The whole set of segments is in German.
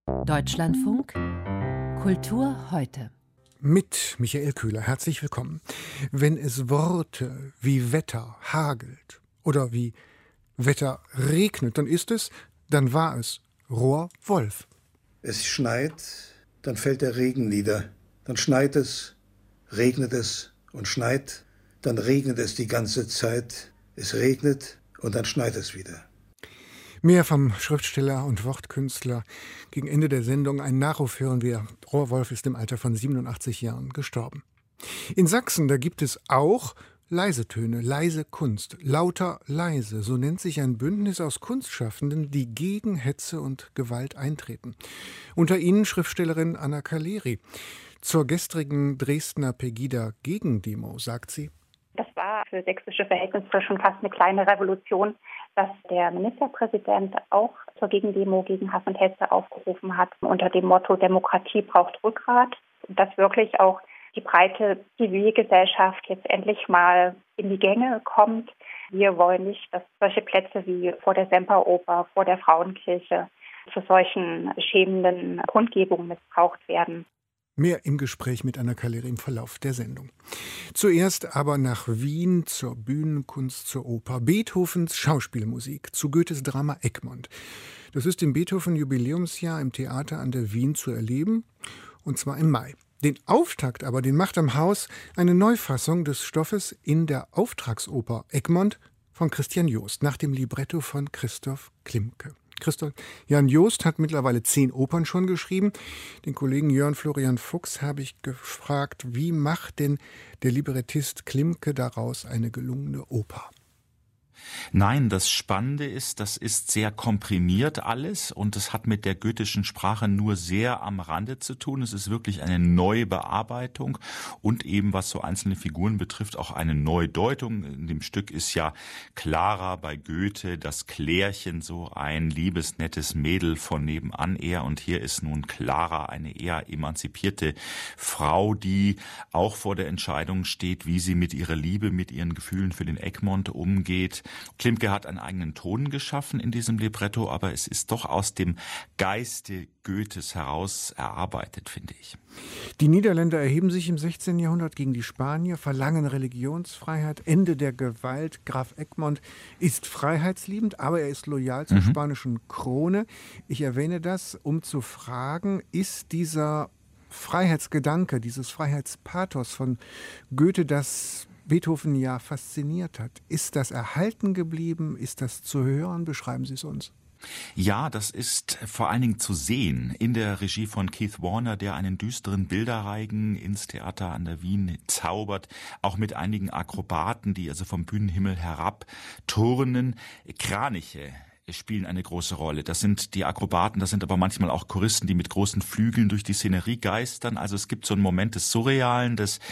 Deutschlandfunk Kultur heute. Mit Michael Köhler, herzlich willkommen. Wenn es Worte wie Wetter hagelt oder wie Wetter regnet, dann war es Rohr Wolf. Es schneit, dann fällt der Regen nieder. Dann schneit es, regnet es und schneit. Dann regnet es die ganze Zeit. Es regnet und dann schneit es wieder. Mehr vom Schriftsteller und Wortkünstler. Gegen Ende der Sendung einen Nachruf hören wir. Rohr Wolf ist im Alter von 87 Jahren gestorben. In Sachsen, da gibt es auch leise Töne, leise Kunst, lauter leise. So nennt sich ein Bündnis aus Kunstschaffenden, die gegen Hetze und Gewalt eintreten. Unter ihnen Schriftstellerin Anna Kaleri. Zur gestrigen Dresdner Pegida-Gegendemo sagt sie: Das war für sächsische Verhältnisse schon fast eine kleine Revolution, dass der Ministerpräsident auch zur Gegendemo gegen Hass und Hetze aufgerufen hat, unter dem Motto Demokratie braucht Rückgrat. Und dass wirklich auch die breite Zivilgesellschaft jetzt endlich mal in die Gänge kommt. Wir wollen nicht, dass solche Plätze wie vor der Semperoper, vor der Frauenkirche zu solchen schämenden Kundgebungen missbraucht werden. Mehr im Gespräch mit Anna Kaleri im Verlauf der Sendung. Zuerst aber nach Wien zur Bühnenkunst, zur Oper. Beethovens Schauspielmusik zu Goethes Drama Egmont. Das ist im Beethoven-Jubiläumsjahr im Theater an der Wien zu erleben, und zwar im Mai. Den Auftakt aber, den macht am Haus eine Neufassung des Stoffes in der Auftragsoper Egmont von Christian Joost nach dem Libretto von Christoph Klimke. Jan Joost hat mittlerweile 10 Opern schon geschrieben. Den Kollegen Jörn Florian Fuchs habe ich gefragt, wie macht denn der Librettist Klimke daraus eine gelungene Oper? Nein, das Spannende ist, das ist sehr komprimiert alles und es hat mit der goethischen Sprache nur sehr am Rande zu tun. Es ist wirklich eine Neubearbeitung und eben, was so einzelne Figuren betrifft, auch eine Neudeutung. In dem Stück ist ja Clara bei Goethe das Klärchen, so ein liebes, nettes Mädel von nebenan eher, und hier ist nun Clara eine eher emanzipierte Frau, die auch vor der Entscheidung steht, wie sie mit ihrer Liebe, mit ihren Gefühlen für den Egmont umgeht. Klimke hat einen eigenen Ton geschaffen in diesem Libretto, aber es ist doch aus dem Geiste Goethes heraus erarbeitet, finde ich. Die Niederländer erheben sich im 16. Jahrhundert gegen die Spanier, verlangen Religionsfreiheit, Ende der Gewalt. Graf Egmont ist freiheitsliebend, aber er ist loyal zur spanischen Krone. Ich erwähne das, um zu fragen, ist dieser Freiheitsgedanke, dieses Freiheitspathos von Goethe, das Beethoven ja fasziniert hat. Ist das erhalten geblieben? Ist das zu hören? Beschreiben Sie es uns. Ja, das ist vor allen Dingen zu sehen in der Regie von Keith Warner, der einen düsteren Bilderreigen ins Theater an der Wien zaubert, auch mit einigen Akrobaten, die also vom Bühnenhimmel herab turnen. Kraniche spielen eine große Rolle. Das sind die Akrobaten, das sind aber manchmal auch Choristen, die mit großen Flügeln durch die Szenerie geistern. Also es gibt so einen Moment des Surrealen, des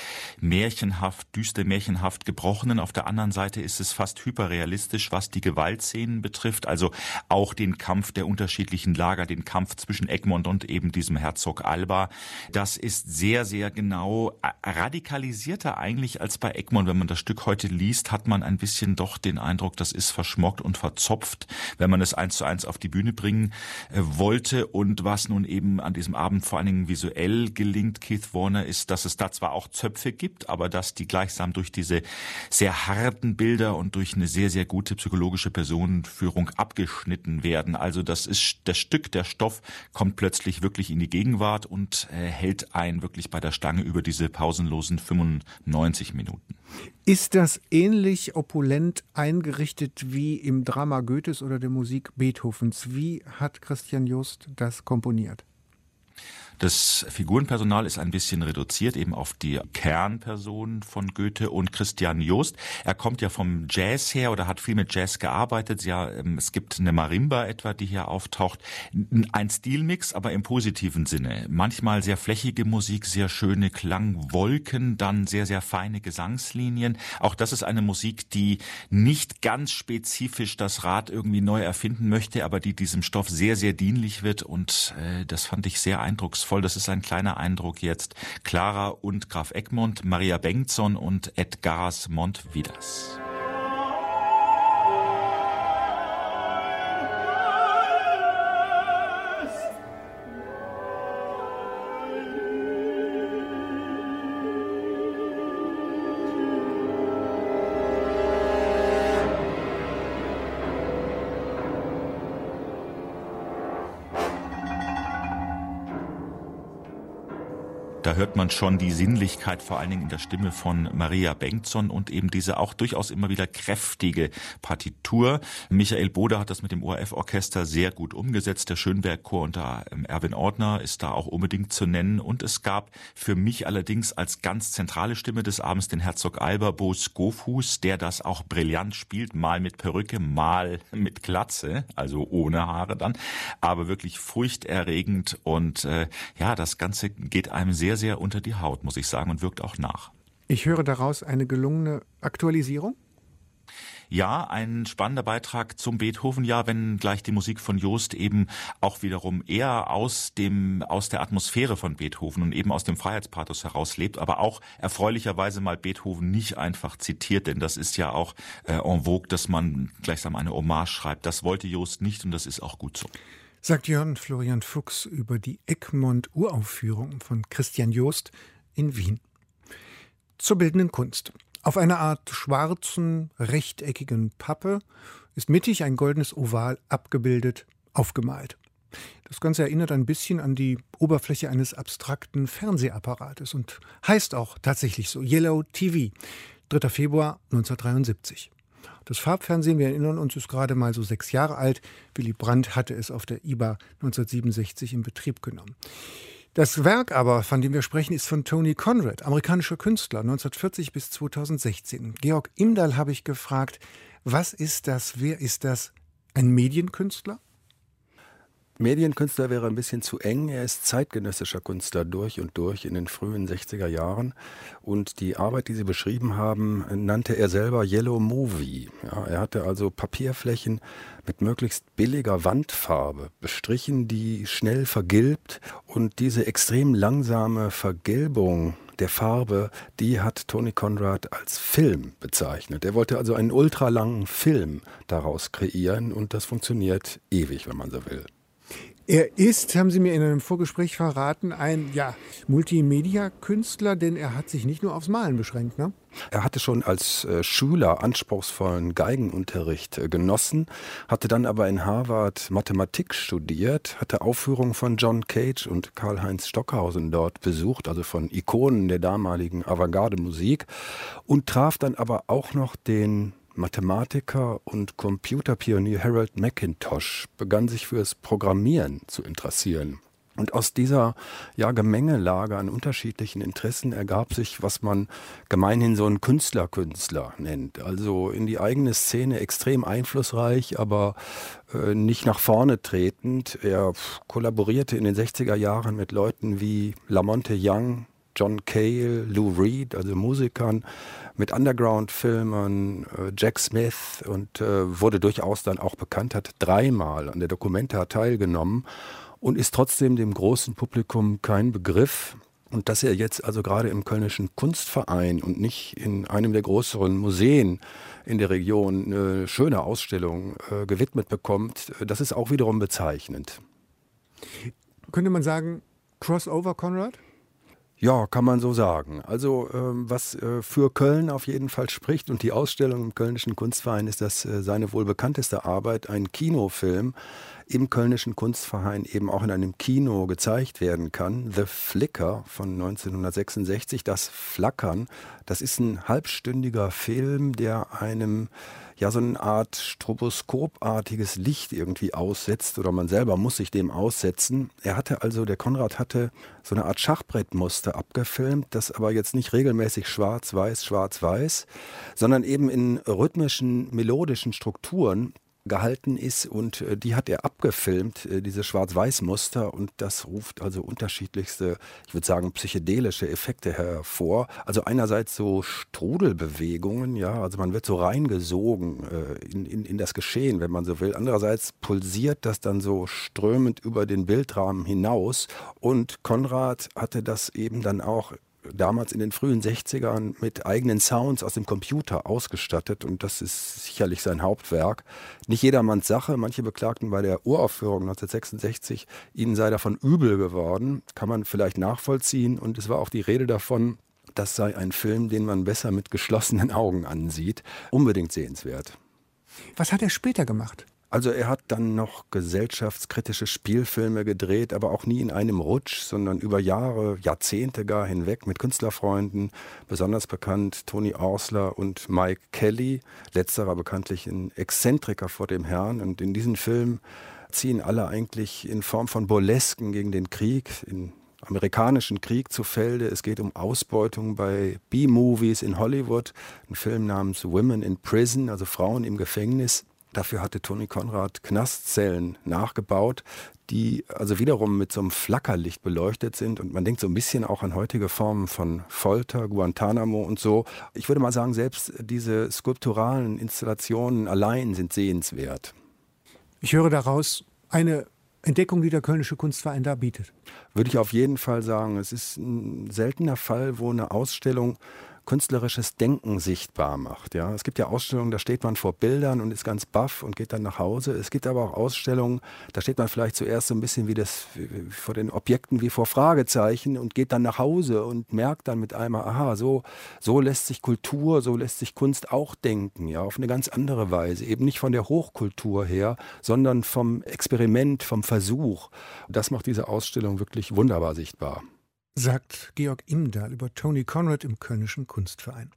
düster märchenhaft Gebrochenen. Auf der anderen Seite ist es fast hyperrealistisch, was die Gewaltszenen betrifft. Also auch den Kampf der unterschiedlichen Lager, den Kampf zwischen Egmont und eben diesem Herzog Alba. Das ist sehr, sehr genau radikalisierter eigentlich als bei Egmont. Wenn man das Stück heute liest, hat man ein bisschen doch den Eindruck, das ist verschmockt und verzopft, wenn man es 1:1 auf die Bühne bringen wollte. Und was nun eben an diesem Abend vor allen Dingen visuell gelingt, Keith Warner, ist, dass es da zwar auch Zöpfe gibt, aber dass die gleichsam durch diese sehr harten Bilder und durch eine sehr, sehr gute psychologische Personenführung abgeschnitten werden. Also das ist das Stück, der Stoff kommt plötzlich wirklich in die Gegenwart und hält einen wirklich bei der Stange über diese pausenlosen 95 Minuten. Ist das ähnlich opulent eingerichtet wie im Drama Goethes oder der Musik Beethovens? Wie hat Christian Joost das komponiert? Das Figurenpersonal ist ein bisschen reduziert eben auf die Kernperson von Goethe und Christian Joost. Er kommt ja vom Jazz her oder hat viel mit Jazz gearbeitet. Ja, es gibt eine Marimba etwa, die hier auftaucht. Ein Stilmix, aber im positiven Sinne. Manchmal sehr flächige Musik, sehr schöne Klangwolken, dann sehr, sehr feine Gesangslinien. Auch das ist eine Musik, die nicht ganz spezifisch das Rad irgendwie neu erfinden möchte, aber die diesem Stoff sehr, sehr dienlich wird, und das fand ich sehr eindrucksvoll. Das ist ein kleiner Eindruck jetzt. Clara und Graf Egmont, Maria Bengtsson und Edgaras Montvidas. Da hört man schon die Sinnlichkeit, vor allen Dingen in der Stimme von Maria Bengtsson und eben diese auch durchaus immer wieder kräftige Partitur. Michael Bode hat das mit dem ORF-Orchester sehr gut umgesetzt. Der Schönberg-Chor unter Erwin Ortner ist da auch unbedingt zu nennen. Und es gab für mich allerdings als ganz zentrale Stimme des Abends den Herzog Alba Bo Skofhuus, der das auch brillant spielt, mal mit Perücke, mal mit Glatze, also ohne Haare dann, aber wirklich furchterregend und das Ganze geht einem sehr, sehr unter die Haut, muss ich sagen, und wirkt auch nach. Ich höre daraus eine gelungene Aktualisierung? Ja, ein spannender Beitrag zum Beethoven-Jahr, wenn gleich die Musik von Jost eben auch wiederum eher aus der Atmosphäre von Beethoven und eben aus dem Freiheitspathos herauslebt, aber auch erfreulicherweise mal Beethoven nicht einfach zitiert, denn das ist ja auch en vogue, dass man gleichsam eine Hommage schreibt. Das wollte Jost nicht und das ist auch gut so. Sagt Jörn Florian Fuchs über die Egmont-Uraufführung von Christian Jost in Wien. Zur bildenden Kunst. Auf einer Art schwarzen, rechteckigen Pappe ist mittig ein goldenes Oval abgebildet, aufgemalt. Das Ganze erinnert ein bisschen an die Oberfläche eines abstrakten Fernsehapparates und heißt auch tatsächlich so, Yellow TV, 3. Februar 1973. Das Farbfernsehen, wir erinnern uns, ist gerade mal so 6 Jahre alt. Willy Brandt hatte es auf der IBA 1967 in Betrieb genommen. Das Werk aber, von dem wir sprechen, ist von Tony Conrad, amerikanischer Künstler, 1940 bis 2016. Georg Imdahl habe ich gefragt, was ist das, wer ist das? Ein Medienkünstler? Medienkünstler wäre ein bisschen zu eng. Er ist zeitgenössischer Künstler durch und durch in den frühen 60er Jahren. Und die Arbeit, die Sie beschrieben haben, nannte er selber Yellow Movie. Ja, er hatte also Papierflächen mit möglichst billiger Wandfarbe bestrichen, die schnell vergilbt. Und diese extrem langsame Vergilbung der Farbe, die hat Tony Conrad als Film bezeichnet. Er wollte also einen ultralangen Film daraus kreieren und das funktioniert ewig, wenn man so will. Er ist, haben Sie mir in einem Vorgespräch verraten, ein Multimedia-Künstler, denn er hat sich nicht nur aufs Malen beschränkt, ne? Er hatte schon als Schüler anspruchsvollen Geigenunterricht genossen, hatte dann aber in Harvard Mathematik studiert, hatte Aufführungen von John Cage und Karl-Heinz Stockhausen dort besucht, also von Ikonen der damaligen Avantgarde-Musik, und traf dann aber auch noch den Mathematiker und Computerpionier Harold McIntosh, begann sich fürs Programmieren zu interessieren. Und aus dieser Gemengelage an unterschiedlichen Interessen ergab sich, was man gemeinhin so einen Künstler nennt. Also in die eigene Szene extrem einflussreich, aber nicht nach vorne tretend. Er kollaborierte in den 60er Jahren mit Leuten wie Lamonte Young, John Cale, Lou Reed, also Musikern, mit Underground-Filmern, Jack Smith und wurde durchaus dann auch bekannt, hat 3-mal an der Documenta teilgenommen und ist trotzdem dem großen Publikum kein Begriff. Und dass er jetzt also gerade im Kölnischen Kunstverein und nicht in einem der größeren Museen in der Region eine schöne Ausstellung gewidmet bekommt, das ist auch wiederum bezeichnend. Könnte man sagen, Crossover Conrad? Ja, kann man so sagen. Also was für Köln auf jeden Fall spricht und die Ausstellung im Kölnischen Kunstverein ist, dass seine wohl bekannteste Arbeit, ein Kinofilm, im Kölnischen Kunstverein eben auch in einem Kino gezeigt werden kann. The Flicker von 1966, das Flackern, das ist ein halbstündiger Film, der einem so eine Art stroboskopartiges Licht irgendwie aussetzt oder man selber muss sich dem aussetzen. Der Conrad hatte so eine Art Schachbrettmuster abgefilmt, das aber jetzt nicht regelmäßig schwarz-weiß, sondern eben in rhythmischen, melodischen Strukturen gehalten ist und die hat er abgefilmt, diese Schwarz-Weiß-Muster, und das ruft also unterschiedlichste, ich würde sagen psychedelische Effekte hervor. Also einerseits so Strudelbewegungen, also man wird so reingesogen in das Geschehen, wenn man so will. Andererseits pulsiert das dann so strömend über den Bildrahmen hinaus und Conrad hatte das eben dann auch damals in den frühen 60ern mit eigenen Sounds aus dem Computer ausgestattet und das ist sicherlich sein Hauptwerk. Nicht jedermanns Sache, manche beklagten bei der Uraufführung 1966, ihnen sei davon übel geworden, kann man vielleicht nachvollziehen und es war auch die Rede davon, das sei ein Film, den man besser mit geschlossenen Augen ansieht. Unbedingt sehenswert. Was hat er später gemacht? Also er hat dann noch gesellschaftskritische Spielfilme gedreht, aber auch nie in einem Rutsch, sondern über Jahre, Jahrzehnte gar hinweg mit Künstlerfreunden, besonders bekannt Tony Oursler und Mike Kelly, letzterer bekanntlich ein Exzentriker vor dem Herrn. Und in diesen Filmen ziehen alle eigentlich in Form von Burlesken gegen den Krieg, in amerikanischen Krieg zu Felde. Es geht um Ausbeutung bei B-Movies in Hollywood, ein Film namens Women in Prison, also Frauen im Gefängnis. Dafür hatte Tony Conrad Knastzellen nachgebaut, die also wiederum mit so einem Flackerlicht beleuchtet sind. Und man denkt so ein bisschen auch an heutige Formen von Folter, Guantanamo und so. Ich würde mal sagen, selbst diese skulpturalen Installationen allein sind sehenswert. Ich höre daraus eine Entdeckung, die der Kölnische Kunstverein da bietet. Würde ich auf jeden Fall sagen. Es ist ein seltener Fall, wo eine Ausstellung künstlerisches Denken sichtbar macht. Ja. Es gibt ja Ausstellungen, da steht man vor Bildern und ist ganz baff und geht dann nach Hause. Es gibt aber auch Ausstellungen, da steht man vielleicht zuerst so ein bisschen vor den Objekten wie vor Fragezeichen und geht dann nach Hause und merkt dann mit einmal, aha, so lässt sich Kultur, so lässt sich Kunst auch denken, ja, auf eine ganz andere Weise. Eben nicht von der Hochkultur her, sondern vom Experiment, vom Versuch. Das macht diese Ausstellung wirklich wunderbar sichtbar. Sagt Georg Imdahl über Tony Conrad im Kölnischen Kunstverein.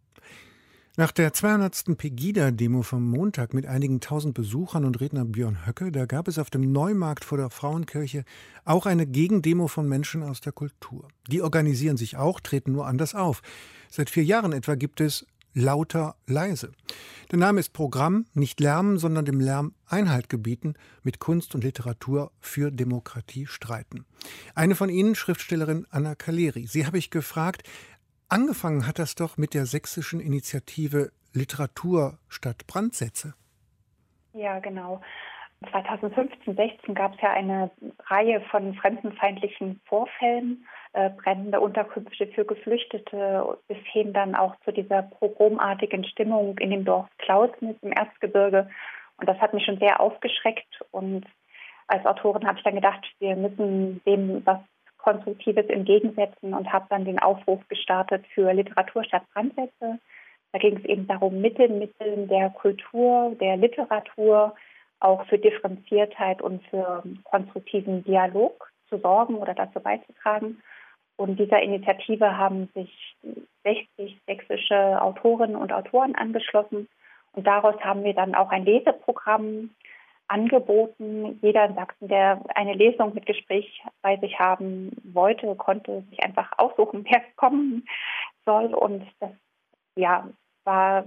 Nach der 200. Pegida-Demo vom Montag mit einigen tausend Besuchern und Redner Björn Höcke, da gab es auf dem Neumarkt vor der Frauenkirche auch eine Gegendemo von Menschen aus der Kultur. Die organisieren sich auch, treten nur anders auf. Seit 4 Jahren etwa gibt es Lauter leise. Der Name ist Programm, nicht Lärmen, sondern dem Lärm Einhalt gebieten, mit Kunst und Literatur für Demokratie streiten. Eine von ihnen, Schriftstellerin Anna Kaleri. Sie habe ich gefragt, angefangen hat das doch mit der sächsischen Initiative Literatur statt Brandsätze. Ja, genau. 2015, 16 gab es ja eine Reihe von fremdenfeindlichen Vorfällen, brennende Unterkünfte für Geflüchtete, bis hin dann auch zu dieser pogromartigen Stimmung in dem Dorf Klausnitz im Erzgebirge. Und das hat mich schon sehr aufgeschreckt. Und als Autorin habe ich dann gedacht, wir müssen dem was Konstruktives entgegensetzen und habe dann den Aufruf gestartet für Literatur statt Brandsätze. Da ging es eben darum, mit den Mitteln der Kultur, der Literatur, auch für Differenziertheit und für konstruktiven Dialog zu sorgen oder dazu beizutragen. Und dieser Initiative haben sich 60 sächsische Autorinnen und Autoren angeschlossen. Und daraus haben wir dann auch ein Leseprogramm angeboten. Jeder in Sachsen, der eine Lesung mit Gespräch bei sich haben wollte, konnte sich einfach aussuchen, wer kommen soll. Und das war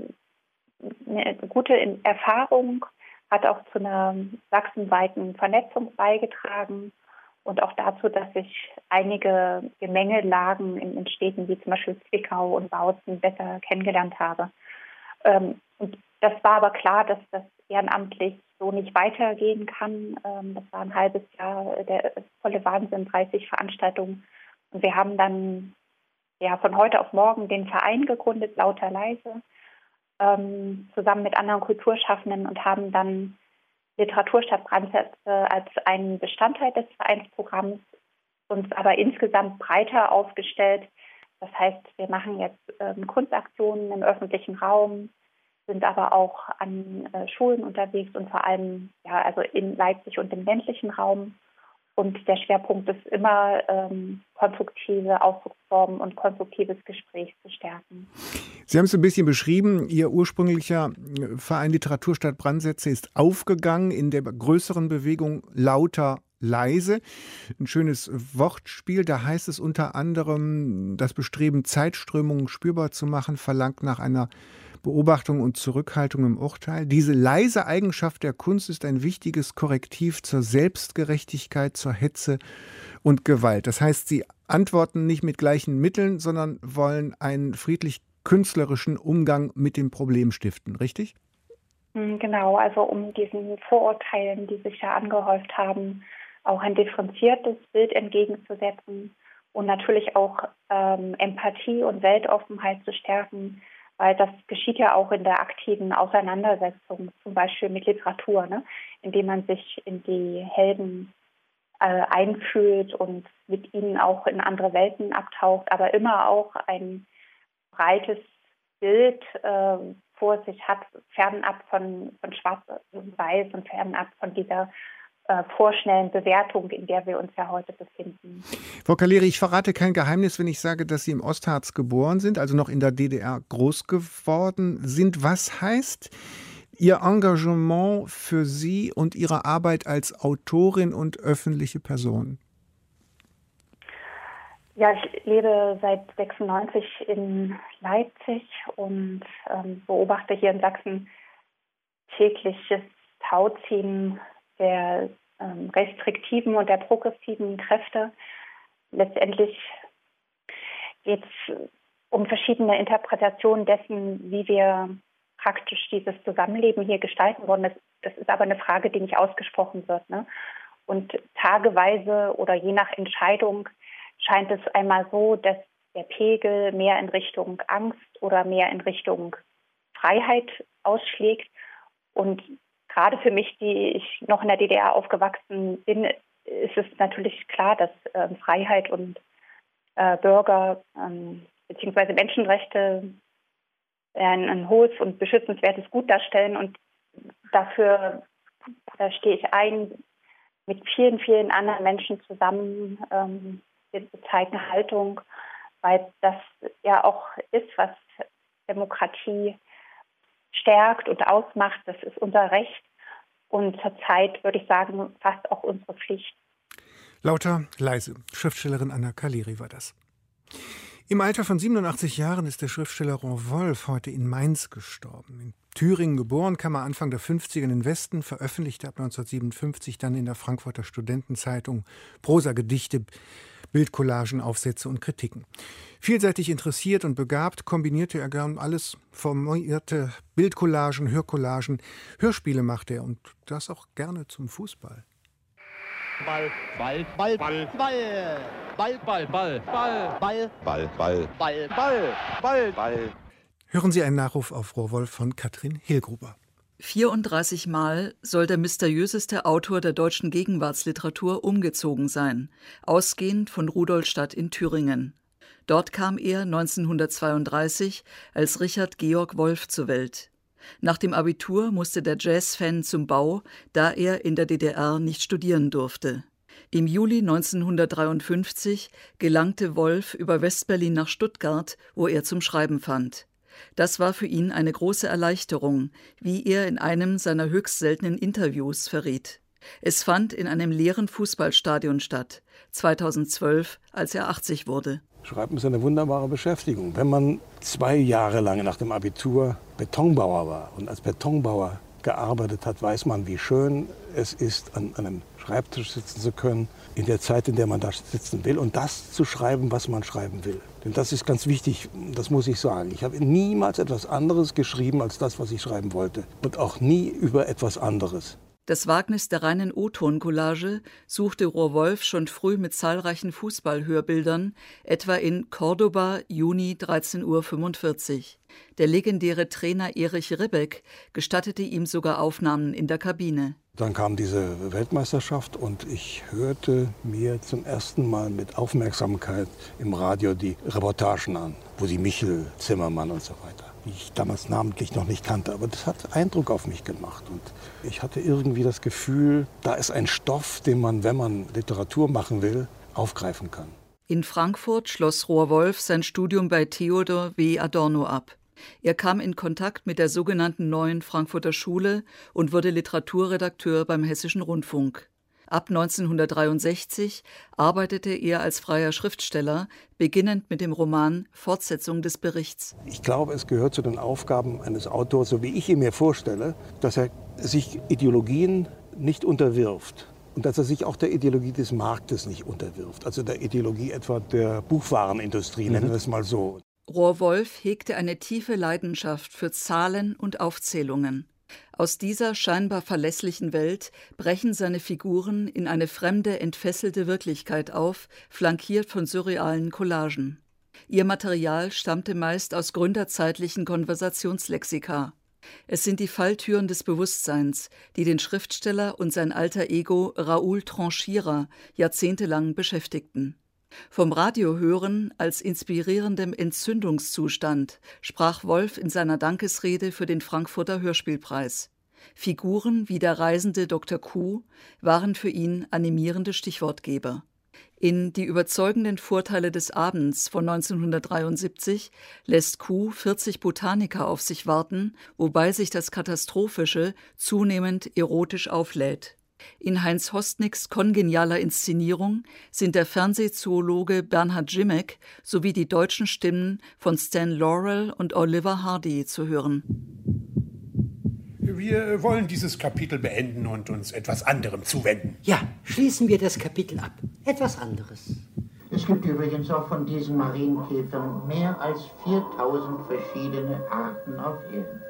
eine gute Erfahrung, hat auch zu einer sachsenweiten Vernetzung beigetragen und auch dazu, dass ich einige Gemengelagen in Städten wie zum Beispiel Zwickau und Bautzen besser kennengelernt habe. Und das war aber klar, dass das ehrenamtlich so nicht weitergehen kann. Das war ein halbes Jahr der volle Wahnsinn, 30 Veranstaltungen. Und wir haben dann von heute auf morgen den Verein gegründet, Lauter leise, zusammen mit anderen Kulturschaffenden und haben dann Literatur statt Brandsätze als einen Bestandteil des Vereinsprogramms uns aber insgesamt breiter aufgestellt. Das heißt, wir machen jetzt Kunstaktionen im öffentlichen Raum, sind aber auch an Schulen unterwegs und vor allem also in Leipzig und im ländlichen Raum. Und der Schwerpunkt ist immer, konstruktive Ausdrucksformen und konstruktives Gespräch zu stärken. Sie haben es ein bisschen beschrieben. Ihr ursprünglicher Verein Literatur statt Brandsätze ist aufgegangen in der größeren Bewegung Lauter leise. Ein schönes Wortspiel. Da heißt es unter anderem, das Bestreben, Zeitströmungen spürbar zu machen, verlangt nach einer Beobachtung und Zurückhaltung im Urteil. Diese leise Eigenschaft der Kunst ist ein wichtiges Korrektiv zur Selbstgerechtigkeit, zur Hetze und Gewalt. Das heißt, Sie antworten nicht mit gleichen Mitteln, sondern wollen einen friedlich-künstlerischen Umgang mit dem Problem stiften, richtig? Genau, also um diesen Vorurteilen, die sich ja angehäuft haben, auch ein differenziertes Bild entgegenzusetzen und natürlich auch Empathie und Weltoffenheit zu stärken, weil das geschieht ja auch in der aktiven Auseinandersetzung, zum Beispiel mit Literatur, indem man sich in die Helden einfühlt und mit ihnen auch in andere Welten abtaucht, aber immer auch ein breites Bild vor sich hat, fernab von Schwarz und Weiß und fernab von dieser vorschnellen Bewertung, in der wir uns ja heute befinden. Frau Kaleri, ich verrate kein Geheimnis, wenn ich sage, dass Sie im Ostharz geboren sind, also noch in der DDR groß geworden sind. Was heißt Ihr Engagement für Sie und Ihre Arbeit als Autorin und öffentliche Person? Ja, ich lebe seit 96 in Leipzig und beobachte hier in Sachsen tägliches Tauziehen der restriktiven und der progressiven Kräfte. Letztendlich geht es um verschiedene Interpretationen dessen, wie wir praktisch dieses Zusammenleben hier gestalten wollen. Das ist aber eine Frage, die nicht ausgesprochen wird, ne? Und tageweise oder je nach Entscheidung scheint es einmal so, dass der Pegel mehr in Richtung Angst oder mehr in Richtung Freiheit ausschlägt. Und gerade für mich, die ich noch in der DDR aufgewachsen bin, ist es natürlich klar, dass Freiheit und Bürger bzw. Menschenrechte ein hohes und beschützenswertes Gut darstellen. Und dafür stehe ich ein mit vielen, vielen anderen Menschen zusammen, wir zeigen Haltung, weil das ja auch ist, was Demokratie stärkt und ausmacht. Das ist unser Recht und zurzeit würde ich sagen, fast auch unsere Pflicht. Lauter leise. Schriftstellerin Anna Kaleri war das. Im Alter von 87 Jahren ist der Schriftsteller Ron Wolf heute in Mainz gestorben. In Thüringen geboren, kam er Anfang der 50er in den Westen, veröffentlichte ab 1957 dann in der Frankfurter Studentenzeitung Prosa, Gedichte, Bildcollagen, Aufsätze und Kritiken. Vielseitig interessiert und begabt kombinierte er gern alles, formierte Bildcollagen, Hörcollagen, Hörspiele machte er und das auch gerne zum Fußball. Ball, Ball, Ball, Ball, Ball, Ball, Ball, Ball, Ball, Ball, Ball, Ball, Ball, Ball, Ball, Ball. Hören Sie einen Nachruf auf Rowohlt von Katrin Hilgruber. 34 Mal soll der mysteriöseste Autor der deutschen Gegenwartsliteratur umgezogen sein, ausgehend von Rudolstadt in Thüringen. Dort kam er 1932 als Richard Georg Wolf zur Welt. Nach dem Abitur musste der Jazzfan zum Bau, da er in der DDR nicht studieren durfte. Im Juli 1953 gelangte Wolf über Westberlin nach Stuttgart, wo er zum Schreiben fand. Das war für ihn eine große Erleichterung, wie er in einem seiner höchst seltenen Interviews verriet. Es fand in einem leeren Fußballstadion statt, 2012, als er 80 wurde. Schreiben ist eine wunderbare Beschäftigung. Wenn man 2 Jahre lang nach dem Abitur Betonbauer war und als Betonbauer gearbeitet hat, weiß man, wie schön es ist, an einem Schreibtisch sitzen zu können, in der Zeit, in der man da sitzen will und das zu schreiben, was man schreiben will. Denn das ist ganz wichtig, das muss ich sagen. Ich habe niemals etwas anderes geschrieben als das, was ich schreiben wollte und auch nie über etwas anderes. Das Wagnis der reinen O-Ton-Collage suchte Rohr Wolf schon früh mit zahlreichen Fußballhörbildern, etwa in Cordoba, Juni 13:45 Uhr. Der legendäre Trainer Erich Ribbeck gestattete ihm sogar Aufnahmen in der Kabine. Dann kam diese Weltmeisterschaft und ich hörte mir zum ersten Mal mit Aufmerksamkeit im Radio die Reportagen an, wo die Michel, Zimmermann und so weiter, die ich damals namentlich noch nicht kannte. Aber das hat Eindruck auf mich gemacht. Und ich hatte irgendwie das Gefühl, da ist ein Stoff, den man, wenn man Literatur machen will, aufgreifen kann. In Frankfurt schloss Rohr Wolf sein Studium bei Theodor W. Adorno ab. Er kam in Kontakt mit der sogenannten Neuen Frankfurter Schule und wurde Literaturredakteur beim Hessischen Rundfunk. Ab 1963 arbeitete er als freier Schriftsteller, beginnend mit dem Roman Fortsetzung des Berichts. Ich glaube, es gehört zu den Aufgaben eines Autors, so wie ich ihn mir vorstelle, dass er sich Ideologien nicht unterwirft. Und dass er sich auch der Ideologie des Marktes nicht unterwirft. Also der Ideologie etwa der Buchwarenindustrie, nennen wir es mal so. Rohr Wolf hegte eine tiefe Leidenschaft für Zahlen und Aufzählungen. Aus dieser scheinbar verlässlichen Welt brechen seine Figuren in eine fremde, entfesselte Wirklichkeit auf, flankiert von surrealen Collagen. Ihr Material stammte meist aus gründerzeitlichen Konversationslexika. Es sind die Falltüren des Bewusstseins, die den Schriftsteller und sein alter Ego Raoul Tranchira jahrzehntelang beschäftigten. Vom Radiohören als inspirierendem Entzündungszustand sprach Wolf in seiner Dankesrede für den Frankfurter Hörspielpreis. Figuren wie der reisende Dr. Kuh waren für ihn animierende Stichwortgeber. In Die überzeugenden Vorteile des Abends von 1973 lässt Kuh 40 Botaniker auf sich warten, wobei sich das Katastrophische zunehmend erotisch auflädt. In Heinz Hostnicks kongenialer Inszenierung sind der Fernsehzoologe Bernhard Jimmek sowie die deutschen Stimmen von Stan Laurel und Oliver Hardy zu hören. Wir wollen dieses Kapitel beenden und uns etwas anderem zuwenden. Ja, schließen wir das Kapitel ab. Etwas anderes. Es gibt übrigens auch von diesen Marienkäfern mehr als 4000 verschiedene Arten auf Erden.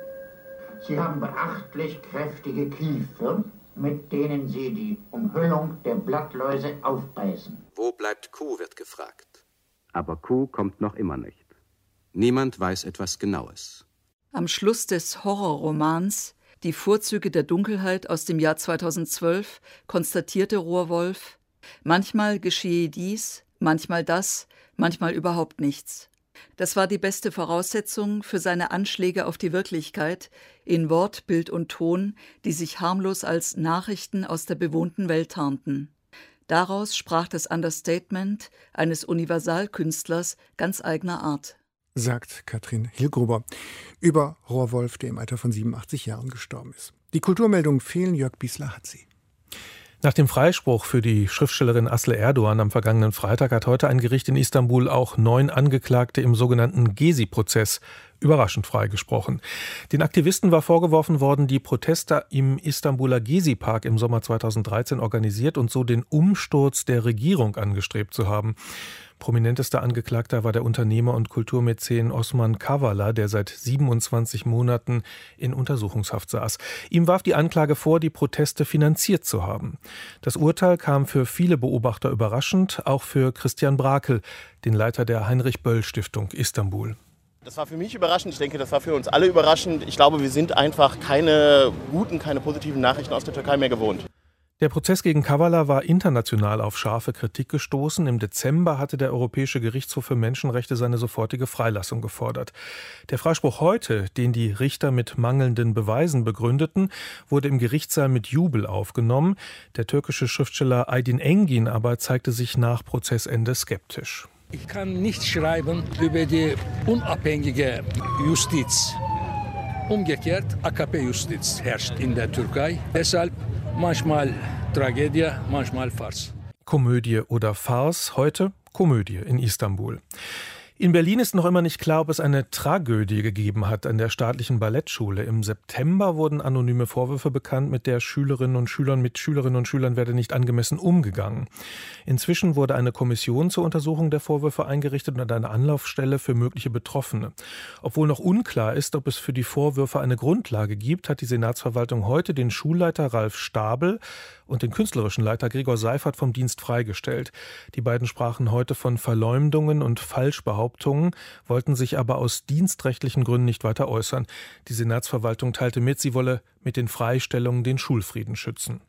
Sie haben beachtlich kräftige Kiefer, mit denen sie die Umhüllung der Blattläuse aufbeißen. Wo bleibt Kuh, wird gefragt. Aber Kuh kommt noch immer nicht. Niemand weiß etwas Genaues. Am Schluss des Horrorromans Die Vorzüge der Dunkelheit aus dem Jahr 2012 konstatierte Rohrwolf: Manchmal geschehe dies, manchmal das, manchmal überhaupt nichts. Das war die beste Voraussetzung für seine Anschläge auf die Wirklichkeit in Wort, Bild und Ton, die sich harmlos als Nachrichten aus der bewohnten Welt tarnten. Daraus sprach das Understatement eines Universalkünstlers ganz eigener Art. Sagt Katrin Hillgruber über Rohrwolf, der im Alter von 87 Jahren gestorben ist. Die Kulturmeldungen fehlen, Jörg Biesler hat sie. Nach dem Freispruch für die Schriftstellerin Aslı Erdoğan am vergangenen Freitag hat heute ein Gericht in Istanbul auch 9 Angeklagte im sogenannten Gezi-Prozess überraschend freigesprochen. Den Aktivisten war vorgeworfen worden, die Proteste im Istanbuler Gezi-Park im Sommer 2013 organisiert und so den Umsturz der Regierung angestrebt zu haben. Prominentester Angeklagter war der Unternehmer und Kulturmäzen Osman Kavala, der seit 27 Monaten in Untersuchungshaft saß. Ihm warf die Anklage vor, die Proteste finanziert zu haben. Das Urteil kam für viele Beobachter überraschend, auch für Christian Brakel, den Leiter der Heinrich-Böll-Stiftung Istanbul. Das war für mich überraschend, ich denke, das war für uns alle überraschend. Ich glaube, wir sind einfach keine guten, keine positiven Nachrichten aus der Türkei mehr gewohnt. Der Prozess gegen Kavala war international auf scharfe Kritik gestoßen. Im Dezember hatte der Europäische Gerichtshof für Menschenrechte seine sofortige Freilassung gefordert. Der Freispruch heute, den die Richter mit mangelnden Beweisen begründeten, wurde im Gerichtssaal mit Jubel aufgenommen. Der türkische Schriftsteller Aydin Engin aber zeigte sich nach Prozessende skeptisch. Ich kann nicht schreiben über die unabhängige Justiz. Umgekehrt, AKP-Justiz herrscht in der Türkei. Deshalb manchmal Tragödie, manchmal Farce. Komödie oder Farce, heute Komödie in Istanbul. In Berlin ist noch immer nicht klar, ob es eine Tragödie gegeben hat an der staatlichen Ballettschule. Im September wurden anonyme Vorwürfe bekannt, mit der Schülerinnen und Schülern werde nicht angemessen umgegangen. Inzwischen wurde eine Kommission zur Untersuchung der Vorwürfe eingerichtet und eine Anlaufstelle für mögliche Betroffene. Obwohl noch unklar ist, ob es für die Vorwürfe eine Grundlage gibt, hat die Senatsverwaltung heute den Schulleiter Ralf Stabel und den künstlerischen Leiter Gregor Seifert vom Dienst freigestellt. Die beiden sprachen heute von Verleumdungen und Falschbehauptungen, wollten sich aber aus dienstrechtlichen Gründen nicht weiter äußern. Die Senatsverwaltung teilte mit, sie wolle mit den Freistellungen den Schulfrieden schützen.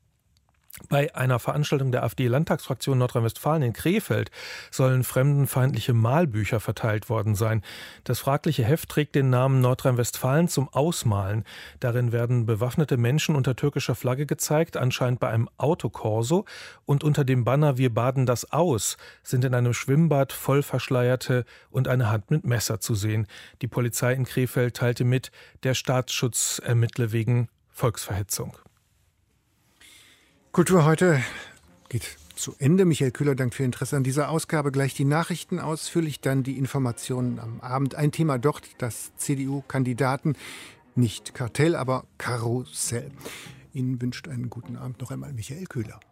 Bei einer Veranstaltung der AfD-Landtagsfraktion Nordrhein-Westfalen in Krefeld sollen fremdenfeindliche Malbücher verteilt worden sein. Das fragliche Heft trägt den Namen Nordrhein-Westfalen zum Ausmalen. Darin werden bewaffnete Menschen unter türkischer Flagge gezeigt, anscheinend bei einem Autokorso. Und unter dem Banner „Wir baden das aus" sind in einem Schwimmbad Vollverschleierte und eine Hand mit Messer zu sehen. Die Polizei in Krefeld teilte mit, der Staatsschutz ermittle wegen Volksverhetzung. Kultur heute geht zu Ende. Michael Köhler dankt für Ihr Interesse an dieser Ausgabe. Gleich die Nachrichten ausführlich, dann die Informationen am Abend. Ein Thema dort, das CDU-Kandidaten, nicht Kartell, aber Karussell. Ihnen wünscht einen guten Abend noch einmal Michael Köhler.